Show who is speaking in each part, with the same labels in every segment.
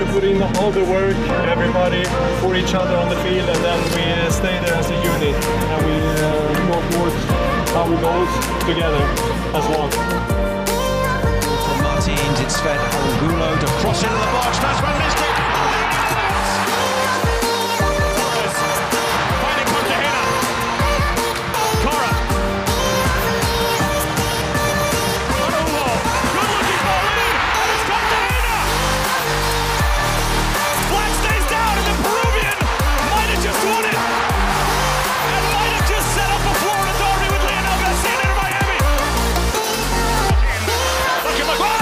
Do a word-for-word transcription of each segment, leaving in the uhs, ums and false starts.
Speaker 1: to put in all the work, everybody, for each other on the field, and then we stay there as a unit, and we uh, go towards our goals together as one.
Speaker 2: From Martins, it's fed Angulo to cross into the box. That's one missed it. Finding Cartagena. Cora. Manulo. Good looking ball in. And it's Cartagena. Black stays down, and the Peruvian might have just won it. And might have just set up a Florida derby with Lionel Messi and Inter Miami. Look at McGuire.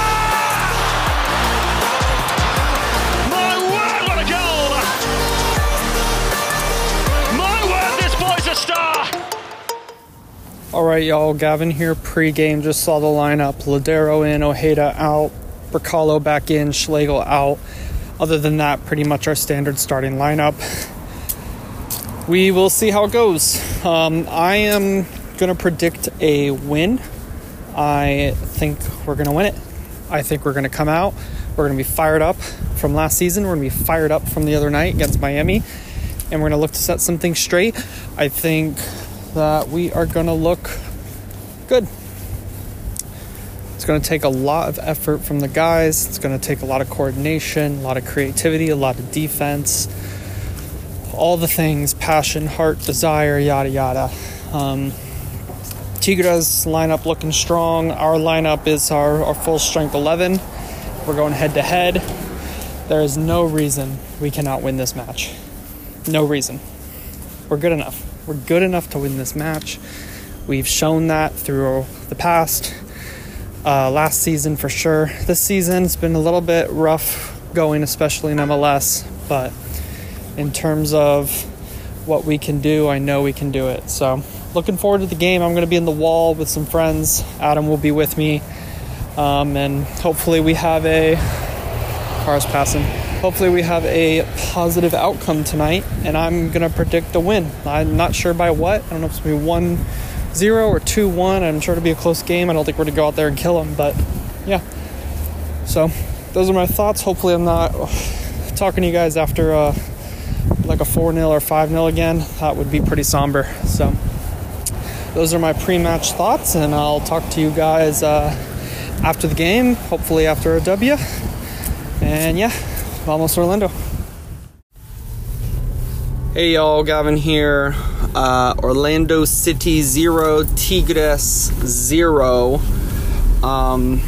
Speaker 3: All right, y'all, Gavin here, pre-game, just saw the lineup. Lodeiro in, Ojeda out, Bricalo back in, Schlegel out. Other than that, pretty much our standard starting lineup. We will see how it goes. Um, I am going to predict a win. I think we're going to win it. I think we're going to come out. We're going to be fired up from last season. We're going to be fired up from the other night against Miami. And we're going to look to set something straight. I think that we are going to look good. It's going to take a lot of effort from the guys. It's going to take a lot of coordination, a lot of creativity, a lot of defense, all the things, passion, heart, desire, yada, yada. Um, Tigres lineup looking strong. Our lineup is our, our full strength eleven. We're going head to head. There is no reason we cannot win this match. No reason. We're good enough. We're good enough to win this match. We've shown that through the past. Uh, last season for sure. This season it's been a little bit rough going, especially in M L S. But in terms of what we can do, I know we can do it. So looking forward to the game. I'm going to be in the wall with some friends. Adam will be with me. Um, and hopefully we have a... Cars passing. Hopefully we have a positive outcome tonight, and I'm going to predict a win. I'm not sure by what. I don't know if it's going to be one zero or two one. I'm sure it'll be a close game. I don't think we're going to go out there and kill them, but yeah. So those are my thoughts. Hopefully I'm not talking to you guys after uh, like a four nil or five nil again. That would be pretty somber. So those are my pre-match thoughts, and I'll talk to you guys uh, after the game, hopefully after a W. And yeah. Vamos Orlando. Hey y'all, Gavin here. Uh, Orlando City zero, Tigres zero. Um,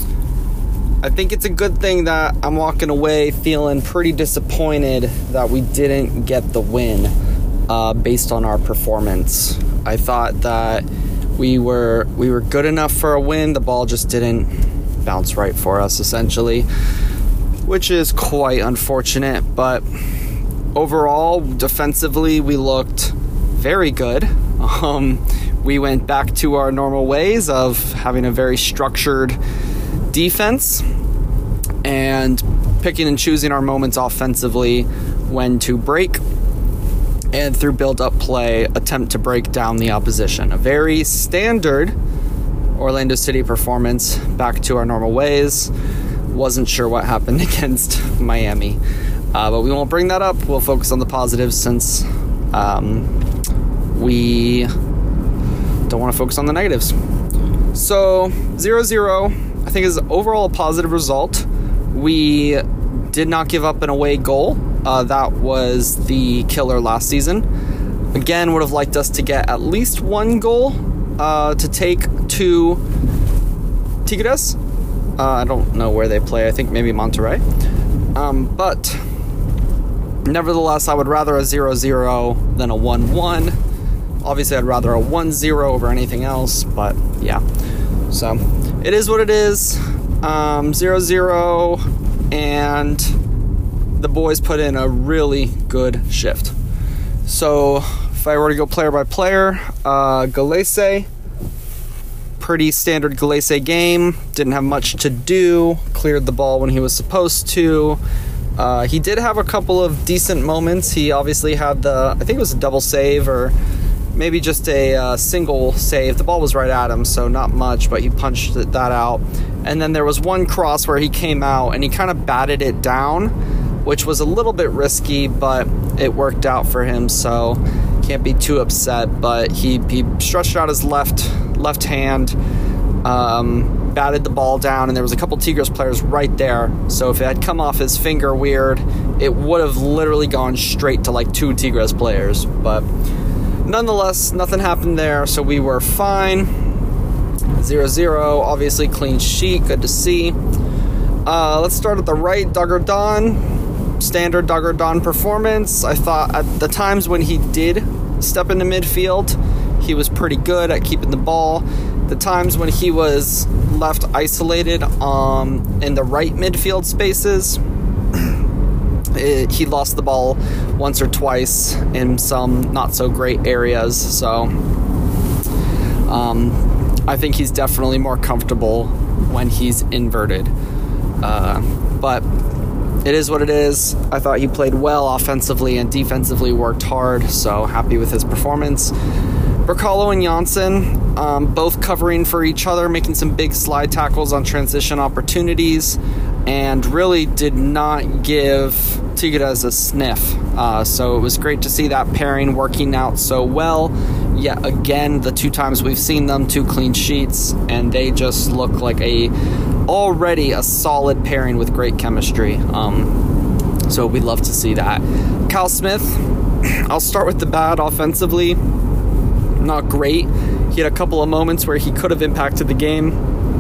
Speaker 3: I think it's a good thing that I'm walking away feeling pretty disappointed that we didn't get the win uh, based on our performance. I thought that we were we were good enough for a win. The ball just didn't bounce right for us, essentially, which is quite unfortunate. But overall, defensively, we looked very good. Um, we went back to our normal ways of having a very structured defense and picking and choosing our moments offensively when to break, and through build-up play, attempt to break down the opposition. A very standard Orlando City performance, back to our normal ways. Wasn't sure what happened against Miami. Uh, but we won't bring that up. We'll focus on the positives since um, we don't want to focus on the negatives. So, zero zero, I think, is overall a positive result. We did not give up an away goal. Uh, that was the killer last season. Again, would have liked us to get at least one goal uh, to take to Tigres. Uh, I don't know where they play. I think maybe Monterrey. Um, but nevertheless, I would rather a zero zero than a one one. Obviously, I'd rather a one zero over anything else. But yeah. So it is what it is. Um, zero zero. And the boys put in a really good shift. So if I were to go player by player, uh, Gallese. Pretty standard Gallese game. Didn't have much to do. Cleared the ball when he was supposed to. Uh, he did have a couple of decent moments. He obviously had the, I think it was a double save or maybe just a uh, single save. The ball was right at him, so not much, but he punched it, that out. And then there was one cross where he came out and he kind of batted it down, which was a little bit risky, but it worked out for him, so can't be too upset. But he, he stretched out his left left hand, um, batted the ball down, and there was a couple Tigres players right there, so if it had come off his finger weird, it would have literally gone straight to like two Tigres players. But nonetheless, nothing happened there, so we were fine. zero zero, obviously clean sheet, good to see. Uh, let's start at the right. Dagger Don, standard Dagger Don performance. I thought at the times when he did step into midfield, he was pretty good at keeping the ball. The times when he was left isolated um, in the right midfield spaces, it, he lost the ball once or twice in some not so great areas. So um, I think he's definitely more comfortable when he's inverted. Uh, but it is what it is. I thought he played well offensively and defensively worked hard, so happy with his performance. Berkalo and Janssen, um, both covering for each other, making some big slide tackles on transition opportunities, and really did not give Tigres a sniff. Uh, so it was great to see that pairing working out so well. Yet again, the two times we've seen them, two clean sheets, and they just look like a already a solid pairing with great chemistry. Um, so we'd love to see that. Kyle Smith, I'll start with the bad offensively. Not great. He had a couple of moments where he could have impacted the game,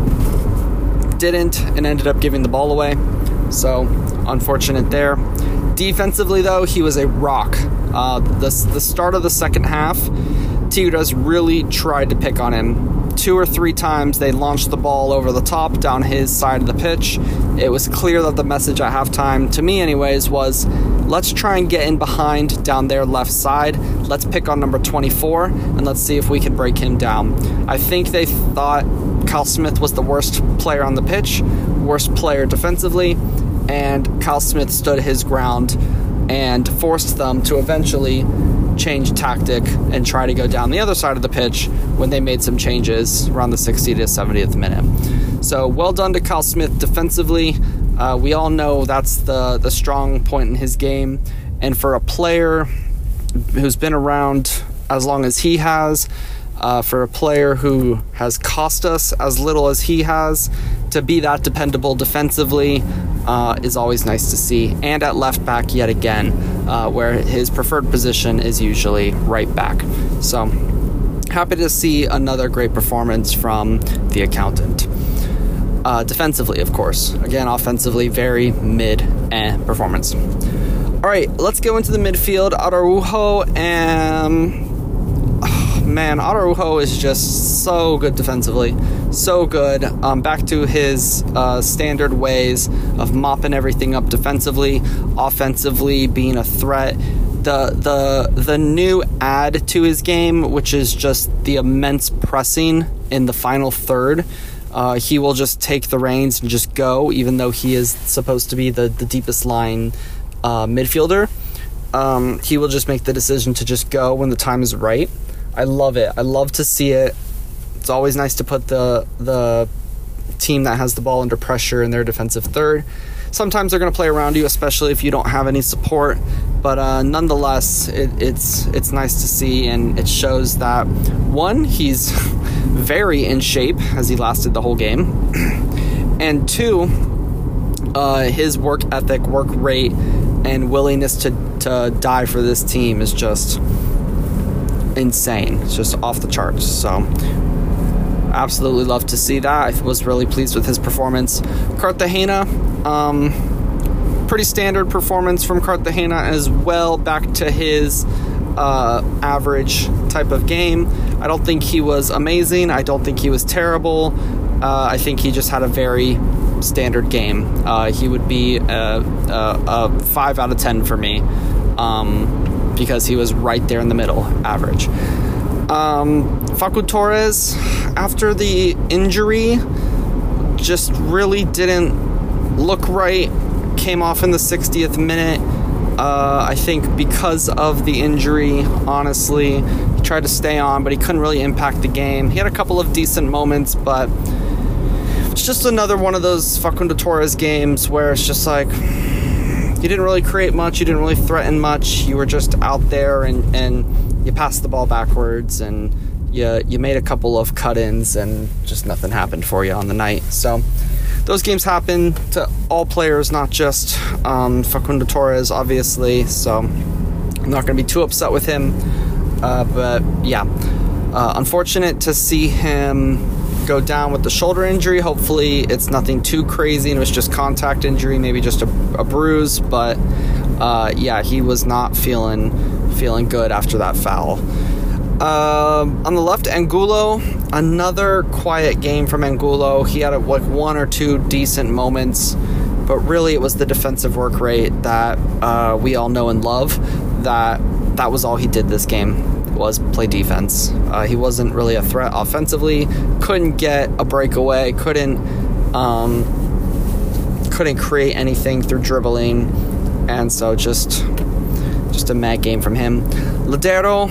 Speaker 3: didn't, and ended up giving the ball away. So unfortunate there. Defensively, though, he was a rock. Uh, the, the start of the second half, Tigres really tried to pick on him. Two or three times they launched the ball over the top down his side of the pitch. It was clear that the message at halftime, to me anyways, was let's try and get in behind down their left side. Let's pick on number twenty-four and let's see if we can break him down. I think they thought Kyle Smith was the worst player on the pitch, worst player defensively, and Kyle Smith stood his ground and forced them to eventually change tactic and try to go down the other side of the pitch when they made some changes around the sixtieth to seventieth minute. So well done to Kyle Smith defensively. Uh, we all know that's the, the strong point in his game. And for a player who's been around as long as he has, uh, for a player who has cost us as little as he has, to be that dependable defensively uh, is always nice to see. And at left back yet again, uh, where his preferred position is usually right back. So happy to see another great performance from the accountant. Uh, defensively, of course. Again, offensively, very mid-eh performance. All right, let's go into the midfield. Araujo and... Oh, man, Araujo is just so good defensively. So good. Um, back to his uh, standard ways of mopping everything up defensively, offensively, being a threat. The, the, the new add to his game, which is just the immense pressing in the final third. Uh, he will just take the reins and just go, even though he is supposed to be the, the deepest line uh, midfielder. Um, he will just make the decision to just go when the time is right. I love it. I love to see it. It's always nice to put the the team that has the ball under pressure in their defensive third. Sometimes they're going to play around you, especially if you don't have any support. But uh, nonetheless, it, it's it's nice to see, and it shows that, one, he's very in shape as he lasted the whole game, and two, uh, his work ethic, work rate, and willingness to, to die for this team is just insane. It's just off the charts. So absolutely love to see that. I was really pleased with his performance. Cartagena, um, pretty standard performance from Cartagena as well, back to his uh, average type of game. I don't think he was amazing. I don't think he was terrible. Uh, I think he just had a very standard game. Uh, he would be a, a, a five out of ten for me, um, because he was right there in the middle, average. Um, Facu Torres, after the injury, just really didn't look right. Came off in the sixtieth minute. Uh, I think because of the injury, honestly, He tried to stay on, but he couldn't really impact the game. He had a couple of decent moments, but it's just another one of those Facundo Torres games where it's just like, you didn't really create much, you didn't really threaten much, you were just out there and, and you passed the ball backwards and you, you made a couple of cut-ins and just nothing happened for you on the night. So those games happen to all players, not just um, Facundo Torres, obviously, so I'm not going to be too upset with him. Uh, but yeah, uh, unfortunate to see him go down with the shoulder injury. Hopefully it's nothing too crazy and it was just contact injury, maybe just a, a bruise, but uh, yeah, he was not feeling feeling good after that foul. Uh, on the left, Angulo, another quiet game from Angulo. He had a, like one or two decent moments, but really it was the defensive work rate that uh, we all know and love. That that was all he did this game, was play defense. Uh, he wasn't really a threat offensively, couldn't get a breakaway, couldn't um, couldn't create anything through dribbling, and so just just a mad game from him. Lodeiro,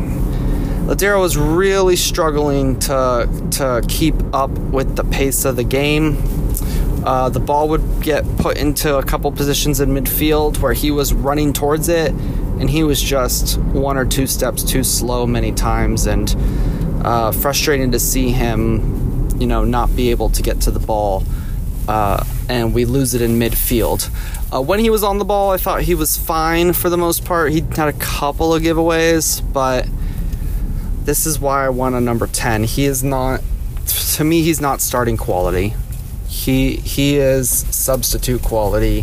Speaker 3: Lodeiro was really struggling to to keep up with the pace of the game. Uh, the ball would get put into a couple positions in midfield where he was running towards it, and he was just one or two steps too slow many times, and uh, frustrating to see him, you know, not be able to get to the ball, uh, and we lose it in midfield. Uh, when he was on the ball, I thought he was fine for the most part. He had a couple of giveaways, but this is why I want a number ten. He is not, to me, he's not starting quality. He he is substitute quality,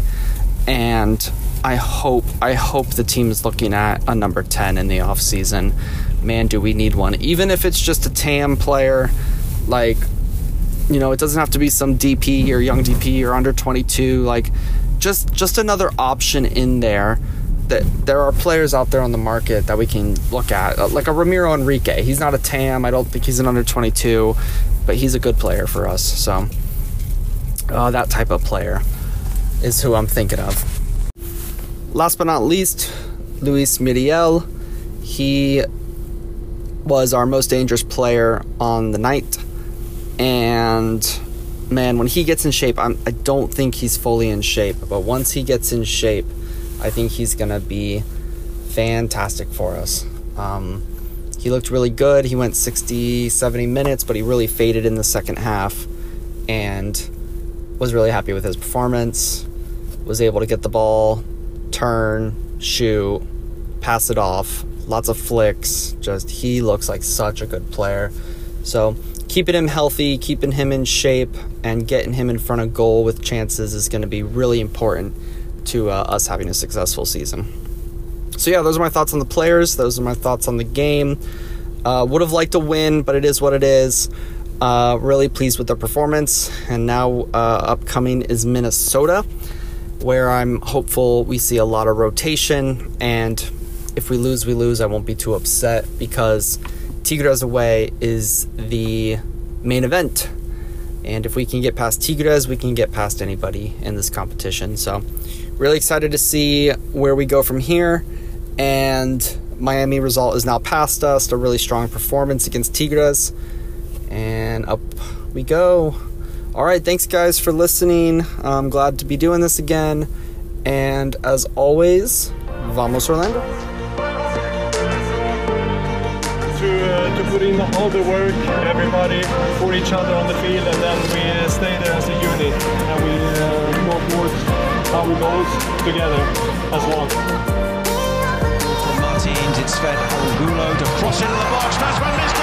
Speaker 3: and I hope I hope the team is looking at a number ten in the off season. Man, do we need one? Even if it's just a T A M player, like, you know, it doesn't have to be some D P or young D P or under twenty-two. Like, just just another option in there. That there are players out there on the market that we can look at, like a Ramiro Enrique. He's not a T A M. I don't think he's an under twenty-two, but he's a good player for us. So uh, that type of player is who I'm thinking of. Last but not least, Luis Muriel. He was our most dangerous player on the night, and man, when he gets in shape, I'm, I don't think he's fully in shape, but once he gets in shape, I think he's going to be fantastic for us. Um, he looked really good. He went sixty, seventy minutes, but he really faded in the second half, and was really happy with his performance. Was able to get the ball, turn, shoot, pass it off, lots of flicks. Just, he looks like such a good player. So keeping him healthy, keeping him in shape, and getting him in front of goal with chances is going to be really important to uh, us having a successful season. So yeah, those are my thoughts on the players. Those are my thoughts on the game. Uh, would have liked to win, but it is what it is. Uh, really pleased with their performance. And now uh, upcoming is Minnesota, where I'm hopeful we see a lot of rotation. And if we lose, we lose. I won't be too upset, because Tigres away is the main event. And if we can get past Tigres, we can get past anybody in this competition. So really excited to see where we go from here. And Miami result is now past us. A really strong performance against Tigres. And up we go. All right, thanks guys for listening. I'm glad to be doing this again. And as always, vamos Orlando.
Speaker 1: To, uh, to put in all the work, everybody, for each other on the field, and then we uh, stay there as a unit, and we uh, work towards our goals together as one.
Speaker 2: Martins, it's fed Angulo to cross into the box. That's when